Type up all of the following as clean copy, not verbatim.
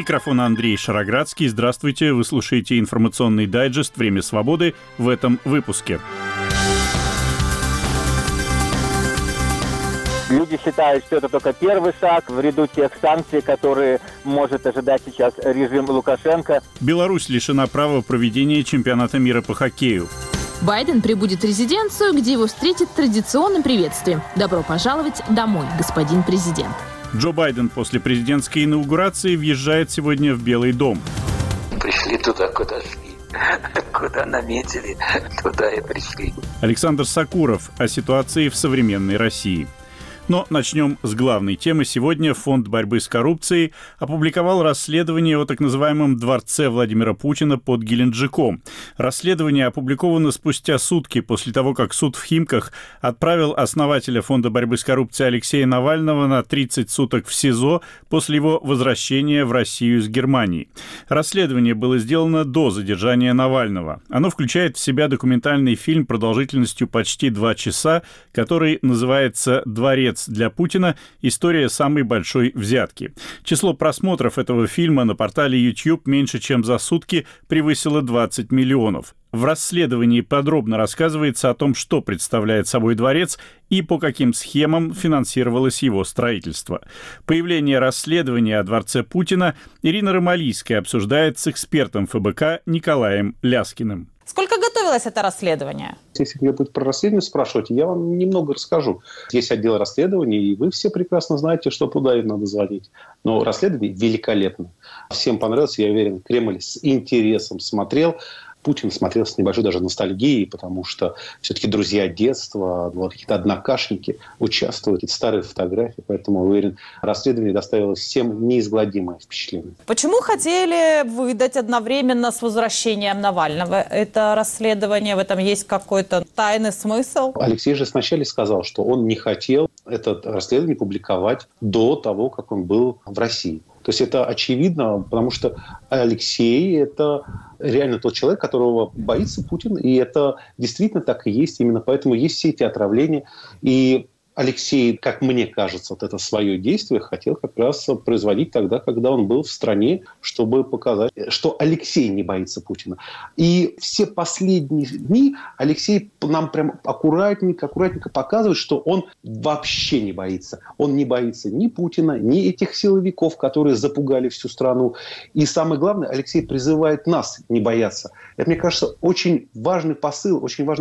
микрофона Андрей Шароградский. Здравствуйте, вы слушаете информационный дайджест «Время свободы» в этом выпуске. Люди считают, что это только первый шаг в ряду тех санкций, которые может ожидать сейчас режим Лукашенко. Беларусь лишена права проведения чемпионата мира по хоккею. Байден прибудет в резиденцию, где его встретит традиционным приветствием. Добро пожаловать домой, господин президент. Джо Байден после президентской инаугурации въезжает сегодня в Белый дом. Пришли туда, куда шли. Куда наметили, туда и пришли. Александр Сакуров о ситуации в современной России. Но начнем с главной темы. Сегодня Фонд борьбы с коррупцией опубликовал расследование о так называемом дворце Владимира Путина под Геленджиком. Расследование опубликовано спустя сутки после того, как суд в Химках отправил основателя Фонда борьбы с коррупцией Алексея Навального на 30 суток в СИЗО после его возвращения в Россию из Германии. Расследование было сделано до задержания Навального. Оно включает в себя документальный фильм продолжительностью почти 2 часа, который называется «Дворец для Путина. История самой большой взятки». Число просмотров этого фильма на портале YouTube меньше чем за сутки превысило 20 миллионов. В расследовании подробно рассказывается о том, что представляет собой дворец и по каким схемам финансировалось его строительство. Появление расследования о дворце Путина Ирина Ромалийская обсуждает с экспертом ФБК Николаем Ляскиным. Сколько готовилось это расследование? Если меня будет про расследование спрашивать, я вам немного расскажу. Есть отдел расследований, и вы все прекрасно знаете, что туда им надо звонить. Но расследование великолепно. Всем понравилось, я уверен, Кремль с интересом смотрел. Путин смотрел с небольшой даже ностальгией, потому что все-таки друзья детства, какие-то однокашники участвуют, эти старые фотографии. Поэтому, уверен, расследование доставило всем неизгладимое впечатление. Почему хотели выдать одновременно с возвращением Навального это расследование? В этом есть какой-то тайный смысл? Алексей же сначала сказал, что он не хотел это расследование публиковать до того, как он был в России. То есть это очевидно, потому что Алексей – это реально тот человек, которого боится Путин. И это действительно так и есть. Именно поэтому есть все эти отравления. И Алексей, как мне кажется, вот это свое действие хотел как раз производить тогда, когда он был в стране, чтобы показать, что Алексей не боится Путина. И все последние дни Алексей нам прям аккуратненько показывает, что он вообще не боится. Он не боится ни Путина, ни этих силовиков, которые запугали всю страну. И самое главное, Алексей призывает нас не бояться. Это, мне кажется, очень важный посыл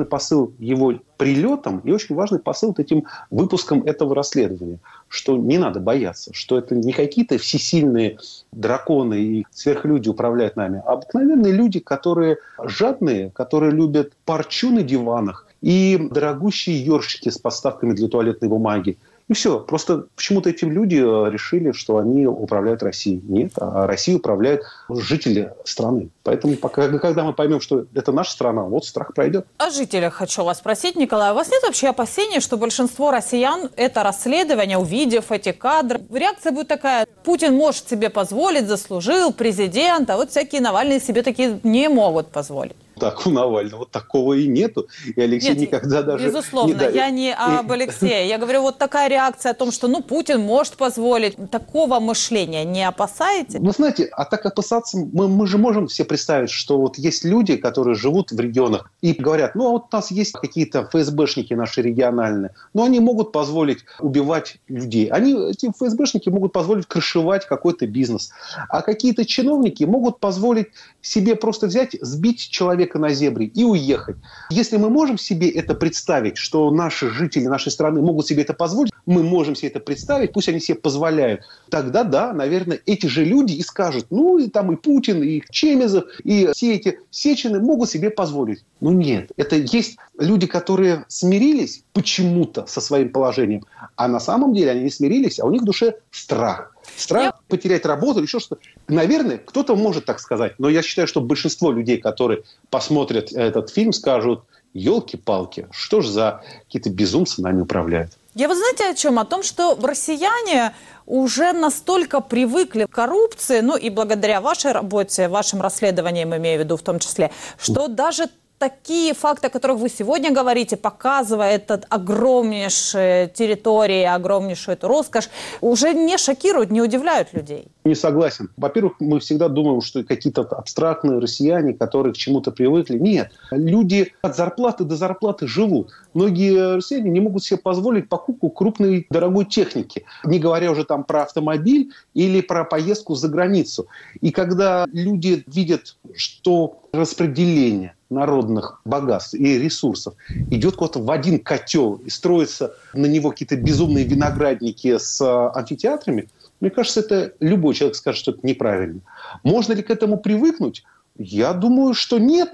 его прилетом и очень важный посыл вот этим выпуском этого расследования, что не надо бояться, что это не какие-то всесильные драконы и сверхлюди управляют нами, а обыкновенные люди, которые жадные, которые любят парчу на диванах и дорогущие ёршики с подставками для туалетной бумаги. И все. Просто почему-то эти люди решили, что они управляют Россией. Нет, а Россией управляют жители страны. Поэтому когда мы поймем, что это наша страна, вот страх пройдет. О жителях хочу вас спросить, Николай. У вас нет вообще опасений, что большинство россиян это расследование, увидев эти кадры, реакция будет такая: Путин может себе позволить, заслужил, президент, а вот всякие Навальные себе такие не могут позволить? Так, у Навального такого и нету. И Алексей Нет, никогда даже... Безусловно, я не об Алексее. Я говорю, вот такая реакция о том, что Путин может позволить. Такого мышления не опасаетесь? Вы знаете, а так опасаться, мы же можем все представить, что вот есть люди, которые живут в регионах и говорят, вот у нас есть какие-то ФСБшники наши региональные, но они могут позволить убивать людей. Эти ФСБшники могут позволить крышевать какой-то бизнес. А какие-то чиновники могут позволить себе просто взять, сбить человека на зебре и уехать. Если мы можем себе это представить, что наши жители нашей страны могут себе это позволить, мы можем себе это представить, пусть они себе позволяют, тогда да, наверное, эти же люди и скажут, и там и Путин, и Чемезов, и все эти Сечины могут себе позволить. Но нет, это есть люди, которые смирились почему-то со своим положением, а на самом деле они не смирились, а у них в душе страх. Страх потерять работу или еще что-то. Наверное, кто-то может так сказать, но я считаю, что большинство людей, которые посмотрят этот фильм, скажут: елки-палки, что ж за какие-то безумцы нами управляют. Вы знаете о чем? О том, что россияне уже настолько привыкли к коррупции, и благодаря вашей работе, вашим расследованиям, имею в виду в том числе, что даже такие факты, о которых вы сегодня говорите, показывая этот огромнейшие территории, огромнейшую эту роскошь, уже не шокируют, не удивляют людей? Не согласен. Во-первых, мы всегда думаем, что какие-то абстрактные россияне, которые к чему-то привыкли. Нет. Люди от зарплаты до зарплаты живут. Многие россияне не могут себе позволить покупку крупной дорогой техники, не говоря уже там про автомобиль или про поездку за границу. И когда люди видят, что распределение народных богатств и ресурсов идет куда-то в один котел и строятся на него какие-то безумные виноградники с амфитеатрами, мне кажется, это любой человек скажет, что это неправильно. Можно ли к этому привыкнуть? Я думаю, что нет.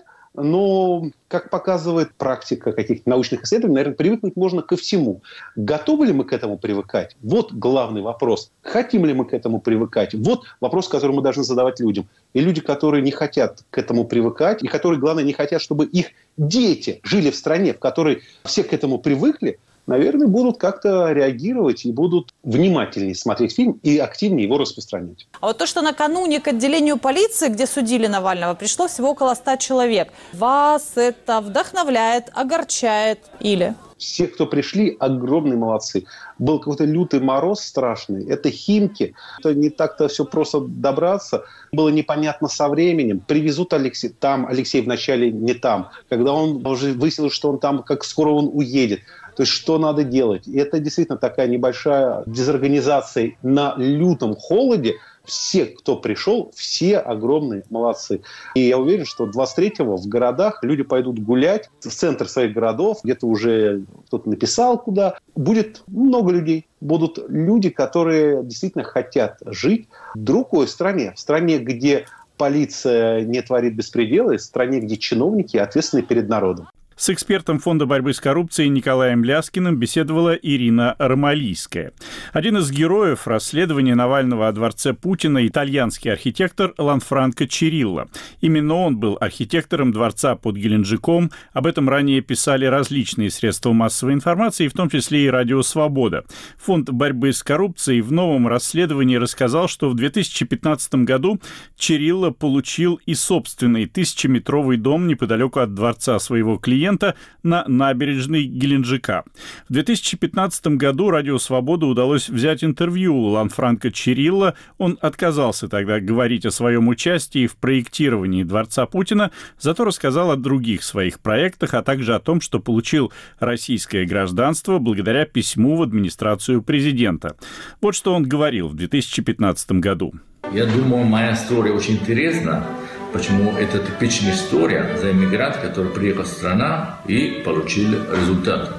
Но, как показывает практика каких-то научных исследований, наверное, привыкнуть можно ко всему. Готовы ли мы к этому привыкать? Вот главный вопрос. Хотим ли мы к этому привыкать? Вот вопрос, который мы должны задавать людям. И люди, которые не хотят к этому привыкать, и которые, главное, не хотят, чтобы их дети жили в стране, в которой все к этому привыкли, наверное, будут как-то реагировать и будут внимательнее смотреть фильм и активнее его распространять. А вот то, что накануне к отделению полиции, где судили Навального, пришло всего около 100 человек, вас это вдохновляет, огорчает или... Все, кто пришли, огромные молодцы. Был какой-то лютый мороз страшный. Это Химки. Это не так-то все просто добраться. Было непонятно со временем. Привезут Алексея. Там Алексей вначале не там. Когда он уже выяснилось, что он там, как скоро он уедет. То есть что надо делать? И это действительно такая небольшая дезорганизация на лютом холоде. Все, кто пришел, все огромные молодцы. И я уверен, что 23-го в городах люди пойдут гулять в центр своих городов, где-то уже кто-то написал куда. Будет много людей. Будут люди, которые действительно хотят жить в другой стране. В стране, где полиция не творит беспредела, в стране, где чиновники ответственны перед народом. С экспертом Фонда борьбы с коррупцией Николаем Ляскиным беседовала Ирина Ромалийская. Один из героев расследования Навального о дворце Путина – итальянский архитектор Ланфранко Чирилло. Именно он был архитектором дворца под Геленджиком. Об этом ранее писали различные средства массовой информации, в том числе и «Радио Свобода». Фонд борьбы с коррупцией в новом расследовании рассказал, что в 2015 году Чирилло получил и собственный 1000-метровый дом неподалеку от дворца своего клиента на набережной Геленджика. В 2015 году «Радио Свобода» удалось взять интервью у Ланфранко Чирилло. Он отказался тогда говорить о своем участии в проектировании дворца Путина, зато рассказал о других своих проектах, а также о том, что получил российское гражданство благодаря письму в администрацию президента. Вот что он говорил в 2015 году. Я думаю, моя история очень интересна. Почему это типичная история за иммигранта, который приехал в страну и получил результат.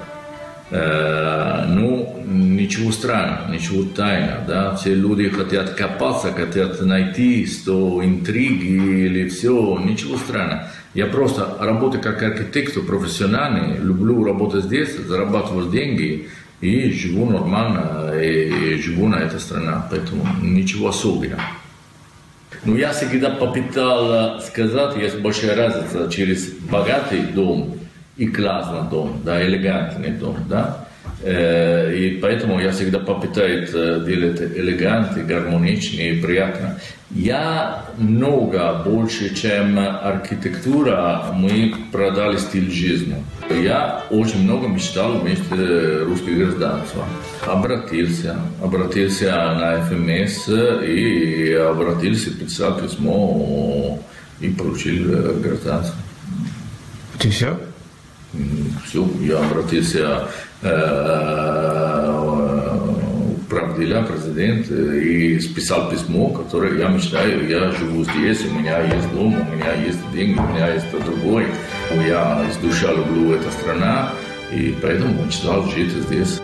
Ничего странного, ничего тайного. Да? Все люди хотят копаться, хотят найти, что интриги или все, ничего странного. Я просто работаю как архитектор профессиональный, люблю работать здесь, зарабатываю деньги и живу нормально, и живу на этой стране. Поэтому ничего особенного. Но я всегда попытал сказать, есть большая разница через богатый дом и классный дом, да, элегантный дом, да. И поэтому я всегда попытаюсь делать элегантно, гармонично и приятно. Я много больше, чем архитектура, мы продали стиль жизни. Я очень много мечтал вместе русского гражданства. Обратился на ФМС и обратился, писал письмо и получил гражданство. И все? Все, я обратился правдиля президент и списал письмо, которое я мечтаю, я живу здесь, у меня есть дом, у меня есть деньги, у меня есть другой. Я из души люблю эту страну, и поэтому мечтал жить здесь.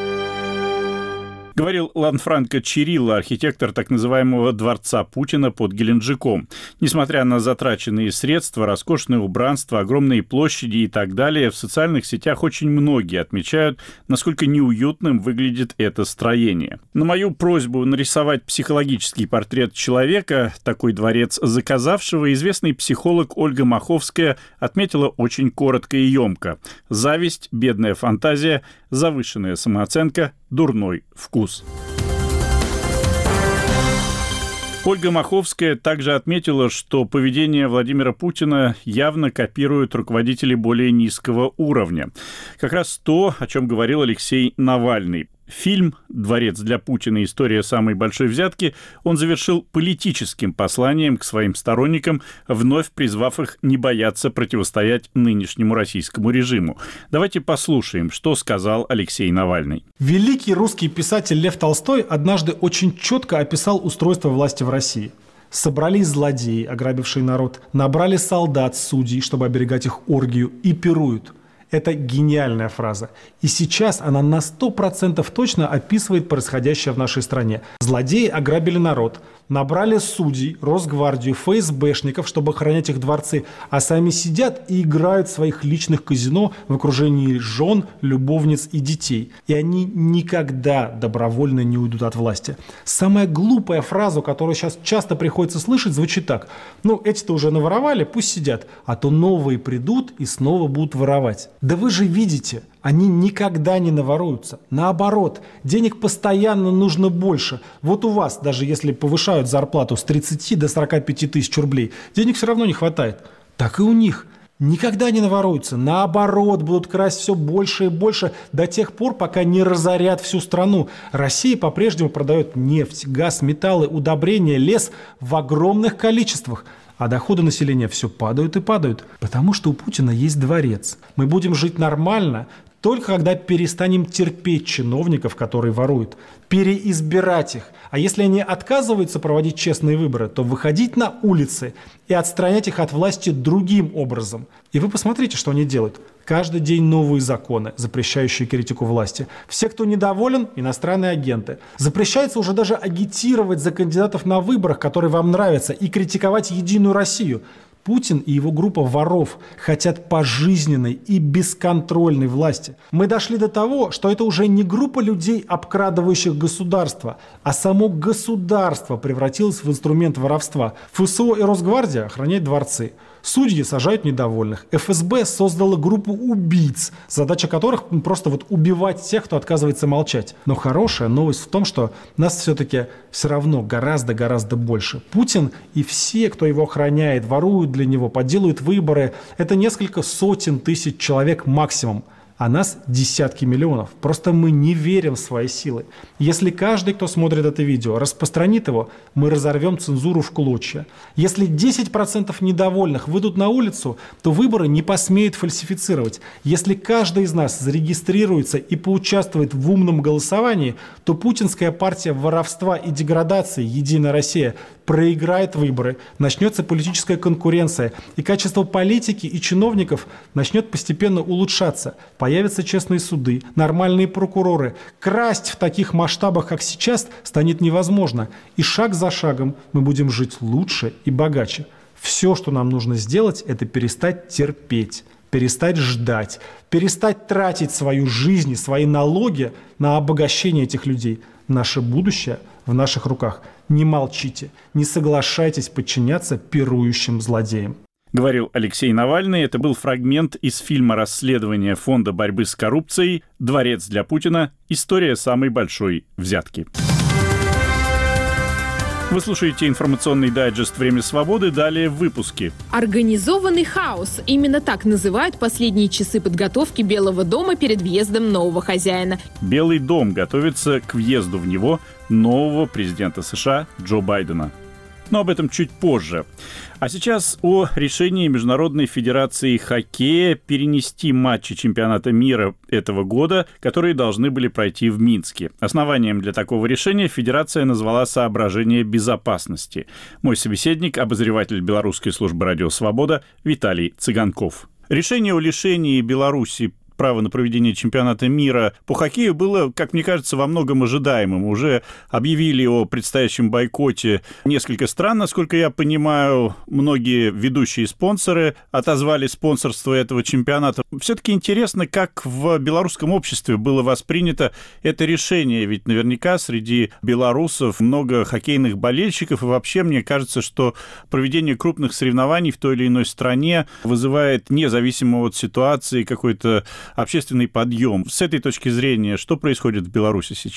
Говорил Ланфранко Чирилло, архитектор так называемого дворца Путина под Геленджиком. Несмотря на затраченные средства, роскошное убранство, огромные площади и так далее, в социальных сетях очень многие отмечают, насколько неуютным выглядит это строение. На мою просьбу нарисовать психологический портрет человека, такой дворец заказавшего, известный психолог Ольга Маховская отметила очень коротко и емко. Зависть, бедная фантазия, завышенная самооценка, дурной вкус. Ольга Маховская также отметила, что поведение Владимира Путина явно копируют руководители более низкого уровня. Как раз то, о чем говорил Алексей Навальный. Фильм «Дворец для Путина. История самой большой взятки» он завершил политическим посланием к своим сторонникам, вновь призвав их не бояться противостоять нынешнему российскому режиму. Давайте послушаем, что сказал Алексей Навальный. Великий русский писатель Лев Толстой однажды очень четко описал устройство власти в России. Собрались злодеи, ограбившие народ, набрали солдат, судей, чтобы оберегать их оргию, и пируют. Это гениальная фраза. И сейчас она на 100% точно описывает происходящее в нашей стране. Злодеи ограбили народ, набрали судей, Росгвардию, ФСБшников, чтобы охранять их дворцы, а сами сидят и играют в своих личных казино в окружении жен, любовниц и детей. И они никогда добровольно не уйдут от власти. Самая глупая фраза, которую сейчас часто приходится слышать, звучит так. Эти-то уже наворовали, пусть сидят, а то новые придут и снова будут воровать. Да вы же видите, они никогда не наворуются. Наоборот, денег постоянно нужно больше. Вот у вас, даже если повышают зарплату с 30 до 45 тысяч рублей, денег все равно не хватает. Так и у них. Никогда не наворуются. Наоборот, будут красть все больше и больше до тех пор, пока не разорят всю страну. Россия по-прежнему продает нефть, газ, металлы, удобрения, лес в огромных количествах. А доходы населения все падают и падают, потому что у Путина есть дворец. Мы будем жить нормально, только когда перестанем терпеть чиновников, которые воруют, переизбирать их. А если они отказываются проводить честные выборы, то выходить на улицы и отстранять их от власти другим образом. И вы посмотрите, что они делают. Каждый день новые законы, запрещающие критику власти. Все, кто недоволен, иностранные агенты. Запрещается уже даже агитировать за кандидатов на выборах, которые вам нравятся, и критиковать Единую Россию. Путин и его группа воров хотят пожизненной и бесконтрольной власти. Мы дошли до того, что это уже не группа людей, обкрадывающих государство, а само государство превратилось в инструмент воровства. ФСО и Росгвардия охраняют дворцы. Судьи сажают недовольных. ФСБ создала группу убийц, задача которых просто убивать тех, кто отказывается молчать. Но хорошая новость в том, что нас все-таки все равно гораздо-гораздо больше. Путин и все, кто его охраняет, воруют для него, подделывают выборы. Это несколько сотен тысяч человек максимум. А нас десятки миллионов. Просто мы не верим в свои силы. Если каждый, кто смотрит это видео, распространит его, мы разорвем цензуру в клочья. Если 10% недовольных выйдут на улицу, то выборы не посмеют фальсифицировать. Если каждый из нас зарегистрируется и поучаствует в умном голосовании, то путинская партия воровства и деградации «Единая Россия» проиграет выборы, начнется политическая конкуренция, и качество политики и чиновников начнет постепенно улучшаться. Появятся честные суды, нормальные прокуроры. Красть в таких масштабах, как сейчас, станет невозможно. И шаг за шагом мы будем жить лучше и богаче. Все, что нам нужно сделать, это перестать терпеть, перестать ждать, перестать тратить свою жизнь и свои налоги на обогащение этих людей. Наше будущее в наших руках. Не молчите, не соглашайтесь подчиняться пирующим злодеям. Говорил Алексей Навальный. Это был фрагмент из фильма расследования Фонда борьбы с коррупцией «Дворец для Путина. История самой большой взятки». Вы слушаете информационный дайджест «Время свободы». Далее в выпуске. Организованный хаос. Именно так называют последние часы подготовки Белого дома перед въездом нового хозяина. Белый дом готовится к въезду в него нового президента США Джо Байдена. Но об этом чуть позже. А сейчас о решении Международной федерации хоккея перенести матчи чемпионата мира этого года, которые должны были пройти в Минске. Основанием для такого решения федерация назвала соображения безопасности. Мой собеседник, обозреватель Белорусской службы «Радио Свобода» Виталий Цыганков. Решение о лишении Беларуси права на проведение чемпионата мира по хоккею было, как мне кажется, во многом ожидаемым. Уже объявили о предстоящем бойкоте несколько стран, насколько я понимаю. Многие ведущие спонсоры отозвали спонсорство этого чемпионата. Все-таки интересно, как в белорусском обществе было воспринято это решение. Ведь наверняка среди белорусов много хоккейных болельщиков. И вообще, мне кажется, что проведение крупных соревнований в той или иной стране вызывает, независимо от ситуации, какой-то общественный подъем. С этой точки зрения, что происходит в Беларуси сейчас?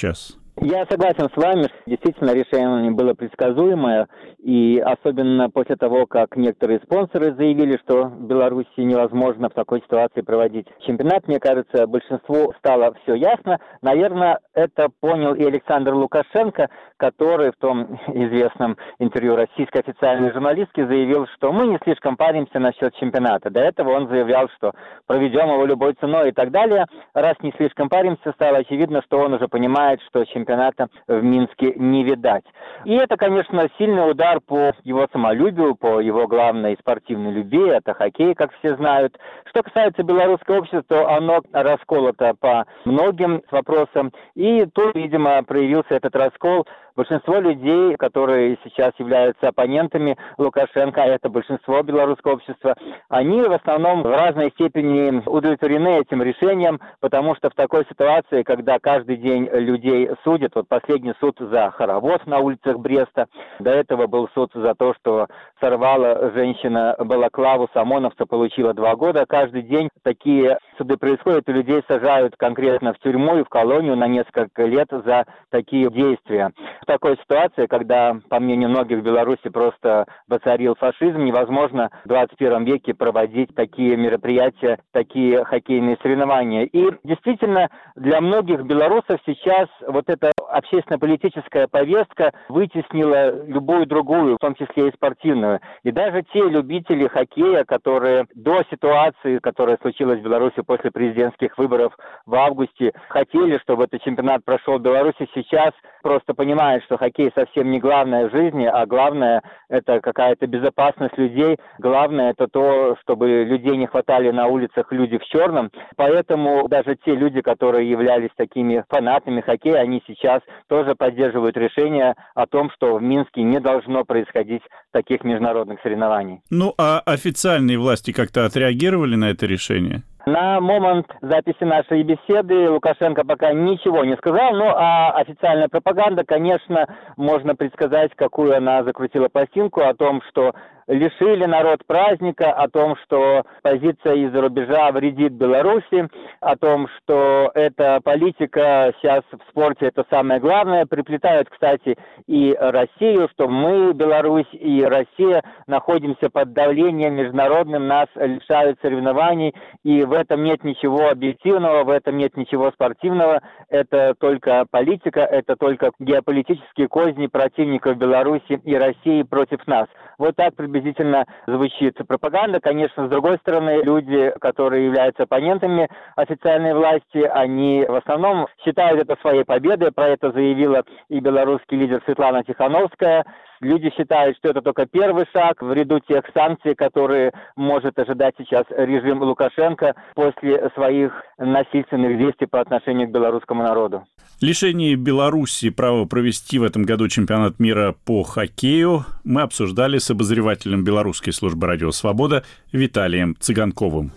Я согласен с вами. Действительно, решение было предсказуемое. И особенно после того, как некоторые спонсоры заявили, что в Беларуси невозможно в такой ситуации проводить чемпионат, мне кажется, большинству стало все ясно. Наверное, это понял и Александр Лукашенко, который в том известном интервью российской официальной журналистке заявил, что мы не слишком паримся насчет чемпионата. До этого он заявлял, что проведем его любой ценой и так далее. Раз не слишком паримся, стало очевидно, что он уже понимает, что чемпионата в Минске не видать. И это, конечно, сильный удар по его самолюбию, по его главной спортивной любви, это хоккей, как все знают. Что касается белорусского общества, то оно расколото по многим вопросам, и тут, видимо, проявился этот раскол. Большинство людей, которые сейчас являются оппонентами Лукашенко, это большинство белорусского общества, они в основном в разной степени удовлетворены этим решением, потому что в такой ситуации, когда каждый день людей судят, вот последний суд за хоровод на улицах Бреста, до этого был суд за то, что сорвала женщина балаклаву с ОМОНовца, получила 2 года. Каждый день такие суды происходят, и людей сажают конкретно в тюрьму и в колонию на несколько лет за такие действия. В такой ситуации, когда, по мнению многих, в Беларуси просто воцарил фашизм, невозможно в 21 веке проводить такие мероприятия, такие хоккейные соревнования. И действительно, для многих белорусов сейчас вот эта общественно-политическая повестка вытеснила любую другую, в том числе и спортивную. И даже те любители хоккея, которые до ситуации, которая случилась в Беларуси после президентских выборов в августе, хотели, чтобы этот чемпионат прошел в Беларуси, сейчас просто понимают, что хоккей совсем не главное в жизни, а главное – это какая-то безопасность людей. Главное – это то, чтобы людей не хватали на улицах люди в черном. Поэтому даже те люди, которые являлись такими фанатами хоккея, они сейчас тоже поддерживают решение о том, что в Минске не должно происходить таких международных соревнований. Ну, а официальные власти как-то отреагировали на это решение? На момент записи нашей беседы Лукашенко пока ничего не сказал, ну а официальная пропаганда, конечно, можно предсказать, какую она закрутила пластинку о том, что лишили народ праздника, о том, что позиция из-за рубежа вредит Беларуси, о том, что эта политика сейчас в спорте это самое главное. Приплетают, кстати, и Россию, что мы, Беларусь и Россия, находимся под давлением международным, нас лишают соревнований, и в этом нет ничего объективного, в этом нет ничего спортивного. Это только политика, это только геополитические козни противников Беларуси и России против нас. Вот так приблизительно звучит пропаганда. Конечно, с другой стороны, люди, которые являются оппонентами официальной власти, они в основном считают это своей победой. Про это заявила и белорусский лидер Светлана Тихановская. Люди считают, что это только первый шаг в ряду тех санкций, которые может ожидать сейчас режим Лукашенко после своих насильственных действий по отношению к белорусскому народу. Лишение Беларуси права провести в этом году чемпионат мира по хоккею мы обсуждали с обозревателем белорусской службы «Радио Свобода» Виталием Цыганковым.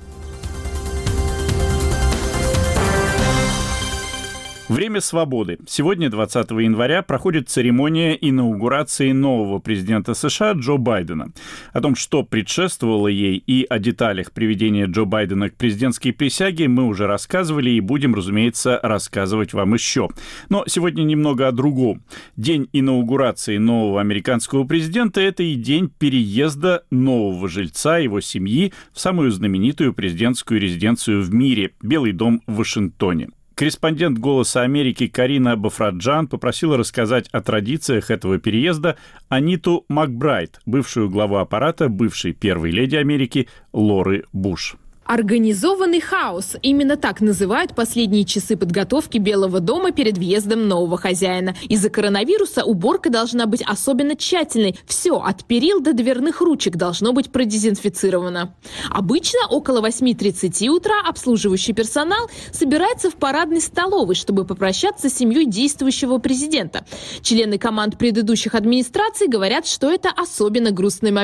Время свободы. Сегодня, 20 января, проходит церемония инаугурации нового президента США Джо Байдена. О том, что предшествовало ей, и о деталях приведения Джо Байдена к президентской присяге мы уже рассказывали и будем, разумеется, рассказывать вам еще. Но сегодня немного о другом. День инаугурации нового американского президента – это и день переезда нового жильца его семьи в самую знаменитую президентскую резиденцию в мире – Белый дом в Вашингтоне. Корреспондент «Голоса Америки» Карина Бафраджан попросила рассказать о традициях этого переезда Аниту Макбрайт, бывшую главу аппарата бывшей первой леди Америки Лоры Буш. Организованный хаос. Именно так называют последние часы подготовки Белого дома перед въездом нового хозяина. Из-за коронавируса уборка должна быть особенно тщательной. Все, от перил до дверных ручек, должно быть продезинфицировано. Обычно около 8:30 утра обслуживающий персонал собирается в парадной столовой, чтобы попрощаться с семьей действующего президента. Члены команд предыдущих администраций говорят, что это особенно грустный момент.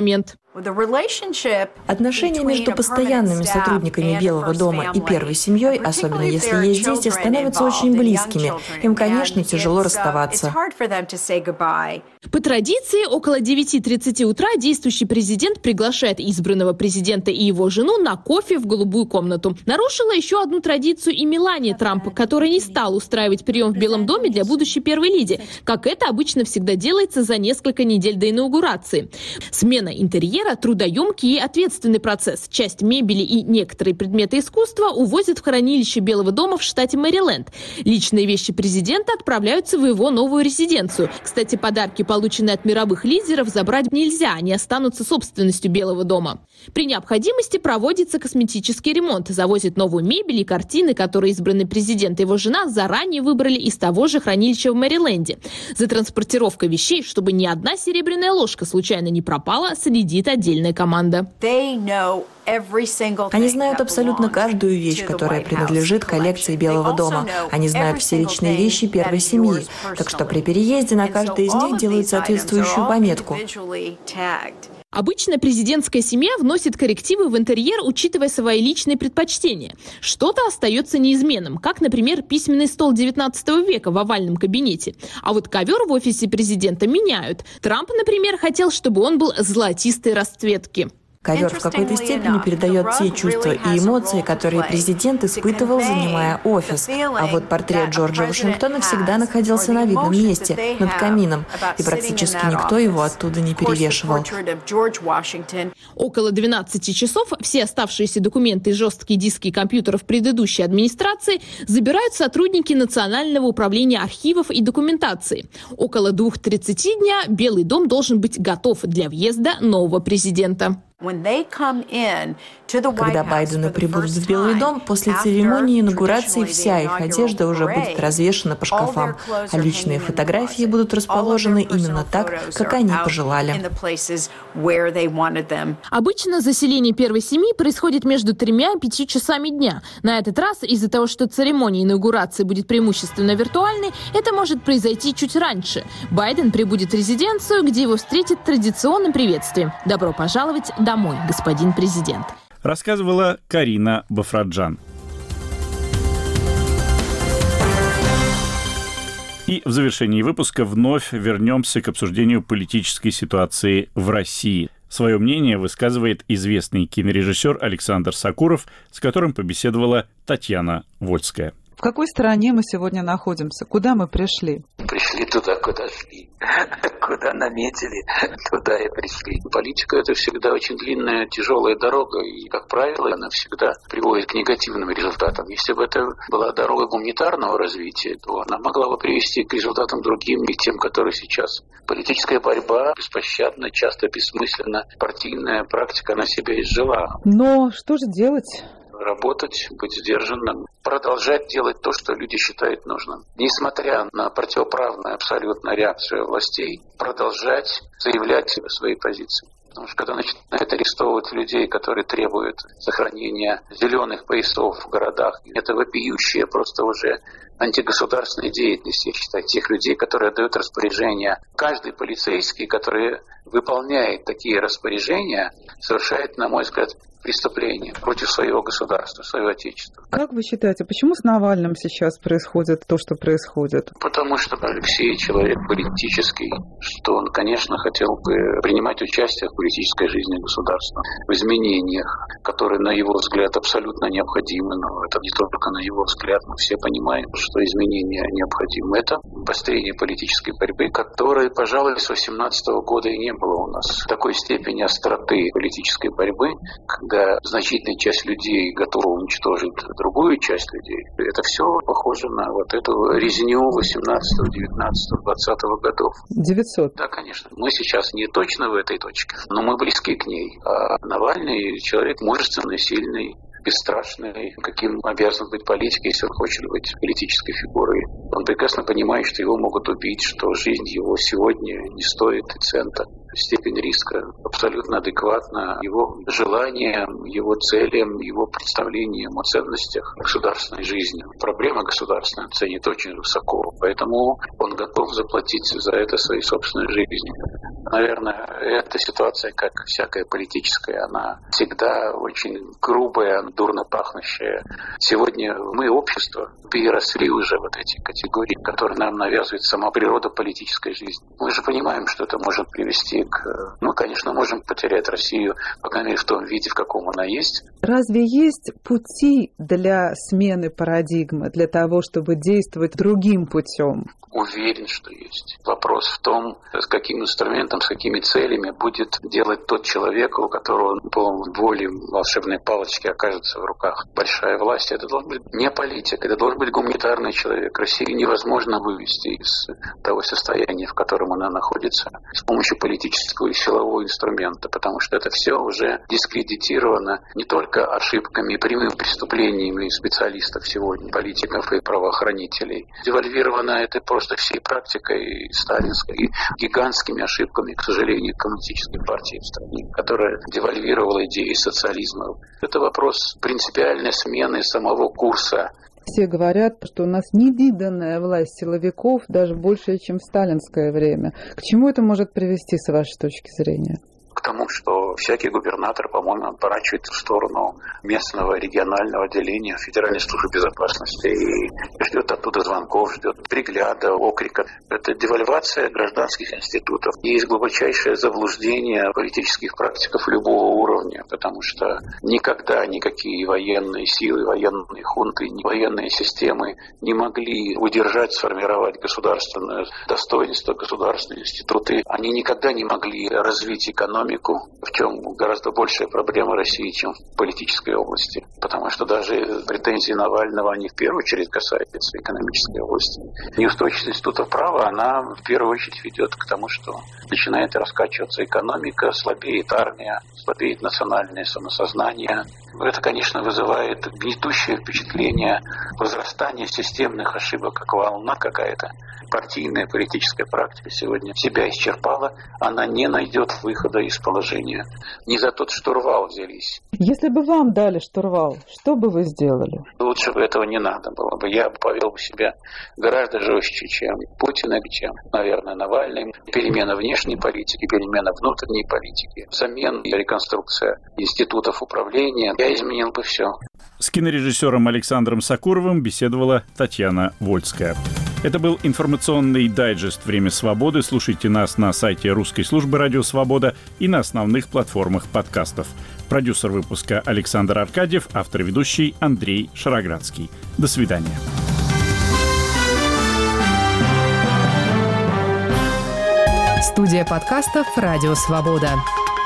Отношения между постоянными сотрудниками Белого дома и первой семьей, особенно если есть дети, становятся очень близкими. Им, конечно, тяжело расставаться. По традиции, около 9:30 утра действующий президент приглашает избранного президента и его жену на кофе в голубую комнату. Нарушила еще одну традицию и Мелания Трамп, которая не стала устраивать прием в Белом доме для будущей первой леди, как это обычно всегда делается за несколько недель до инаугурации. Смена интерьера – трудоемкий и ответственный процесс. Часть мебели и некоторые предметы искусства увозят в хранилище Белого дома в штате Мэриленд. Личные вещи президента отправляются в его новую резиденцию. Кстати, подарки, полученные от мировых лидеров, забрать нельзя, они останутся собственностью Белого дома. При необходимости проводится косметический ремонт, завозят новую мебель и картины, которые избранный президент и его жена заранее выбрали из того же хранилища в Мэриленде. За транспортировкой вещей, чтобы ни одна серебряная ложка случайно не пропала, следит отдельная команда. Они знают абсолютно каждую вещь, которая принадлежит коллекции Белого дома. Они знают все личные вещи первой семьи. Так что при переезде на каждой из них делают соответствующую пометку. Обычно президентская семья вносит коррективы в интерьер, учитывая свои личные предпочтения. Что-то остается неизменным, как, например, письменный стол 19 века в овальном кабинете. А вот ковер в офисе президента меняют. Трамп, например, хотел, чтобы он был золотистой расцветки. Ковер в какой-то степени передает те чувства и эмоции, которые президент испытывал, занимая офис. А вот портрет Джорджа Вашингтона всегда находился на видном месте, над камином, и практически никто его оттуда не перевешивал. Около 12 часов все оставшиеся документы и жесткие диски компьютеров предыдущей администрации забирают сотрудники Национального управления архивов и документации. Около 2:30 дня Белый дом должен быть готов для въезда нового президента. Когда Байдены прибудут в Белый дом, после церемонии инаугурации вся их одежда уже будет развешана по шкафам, а личные фотографии будут расположены именно так, как они пожелали. Обычно заселение первой семьи происходит между 3 и 5 часами дня. На этот раз, из-за того, что церемония инаугурации будет преимущественно виртуальной, это может произойти чуть раньше. Байден прибудет в резиденцию, где его встретит традиционным приветствием. Добро пожаловать домой, господин президент. Рассказывала Карина Бафраджан. И в завершении выпуска вновь вернемся к обсуждению политической ситуации в России. Свое мнение высказывает известный кинорежиссер Александр Сакуров, с которым побеседовала Татьяна Вольская. В какой стране мы сегодня находимся? Куда мы пришли? Пришли туда, куда шли. Куда наметили, туда и пришли. Политика – это всегда очень длинная, тяжелая дорога, и, как правило, она всегда приводит к негативным результатам. Если бы это была дорога гуманитарного развития, то она могла бы привести к результатам другим и тем, которые сейчас. Политическая борьба беспощадна, часто бессмысленна. Партийная практика на себя изжила. Но что же делать? Работать, быть сдержанным, продолжать делать то, что люди считают нужным. Несмотря на противоправную абсолютно реакцию властей, продолжать заявлять свои позиции. Потому что когда начинают арестовывать людей, которые требуют сохранения зеленых поясов в городах, это вопиющая просто уже антигосударственная деятельность, я считаю, тех людей, которые отдают распоряжения. Каждый полицейский, который выполняет такие распоряжения, совершает, на мой взгляд, преступление против своего государства, своего отечества. Как вы считаете, почему с Навальным сейчас происходит то, что происходит? Потому что Алексей человек политический, что он, конечно, хотел бы принимать участие в политической жизни государства, в изменениях, которые, на его взгляд, абсолютно необходимы. Но это не только на его взгляд, мы все понимаем, что изменения необходимы. Это обострение политической борьбы, которой, пожалуй, с 2018 года и не было у нас такой степени остроты политической борьбы, когда значительная часть людей готова уничтожить другую часть людей. Это все похоже на вот эту резню 18, 19, 20 годов. 900. Да, конечно. Мы сейчас не точно в этой точке, но мы близки к ней. А Навальный человек мужественный, сильный, бесстрашный, каким обязан быть политик, если он хочет быть политической фигурой. Он прекрасно понимает, что его могут убить, что жизнь его сегодня не стоит и цента. Степень риска абсолютно адекватна его желаниям, его целям, его представлениям о ценностях государственной жизни. Проблема государственная ценит очень высоко, поэтому он готов заплатить за это своей собственной жизнью. Наверное, эта ситуация, как всякая политическая, она всегда очень грубая, дурно пахнущая. Сегодня мы, общество, переросли уже вот эти категории, которые нам навязывает сама природа политической жизни. Мы же понимаем, что это может привести к... конечно, можем потерять Россию, по крайней мере, в том виде, в каком она есть. Разве есть пути для смены парадигмы, для того, чтобы действовать другим путем? Уверен, что есть. Вопрос в том, с каким инструментом, с какими целями будет делать тот человек, у которого по воле волшебной палочки окажется в руках большая власть. Это должен быть не политик, это должен быть гуманитарный человек. Россию невозможно вывести из того состояния, в котором она находится, с помощью политического и силового инструмента, потому что это все уже дискредитировано не только ошибками и прямыми преступлениями специалистов сегодня, политиков и правоохранителей. Девальвировано это просто всей практикой сталинской и гигантскими ошибками, к сожалению, коммунистической партии в стране, которая девальвировала идеи социализма. Это вопрос принципиальной смены самого курса. Все говорят, что у нас невиданная власть силовиков, даже больше, чем в сталинское время. К чему это может привести, с вашей точки зрения? К тому, что всякий губернатор, по-моему, поворачивает в сторону местного регионального отделения Федеральной службы безопасности и ждет оттуда звонков, ждет пригляда, окрика. Это девальвация гражданских институтов. Есть глубочайшее заблуждение политических практиков любого уровня, потому что никогда никакие военные силы, военные хунты, военные системы не могли удержать, сформировать государственное достоинство, государственные институты. Они никогда не могли развить экономику, в чем гораздо большая проблема России, чем в политической области. Потому что даже претензии Навального, они в первую очередь касаются экономической области. Неустойчивость институтов права, она в первую очередь ведет к тому, что начинает раскачиваться экономика, слабеет армия, слабеет национальное самосознание. Это, конечно, вызывает гнетущее впечатление возрастания системных ошибок, как волна какая-то. Партийная политическая практика сегодня себя исчерпала, она не найдет выхода из положения. Не за тот штурвал взялись. Если бы вам дали штурвал, что бы вы сделали? Лучше бы этого не надо было бы. Я повел бы себя гораздо жестче, чем Путин, чем, наверное, Навальный. Перемена внешней политики, перемена внутренней политики, взамен и реконструкция институтов управления. Я изменил бы все. С кинорежиссером Александром Сокуровым беседовала Татьяна Вольская. Это был информационный дайджест «Время свободы». Слушайте нас на сайте русской службы «Радио Свобода» и на основных платформах подкастов. Продюсер выпуска Александр Аркадьев, автор и ведущий Андрей Шароградский. До свидания. Студия подкастов «Радио Свобода».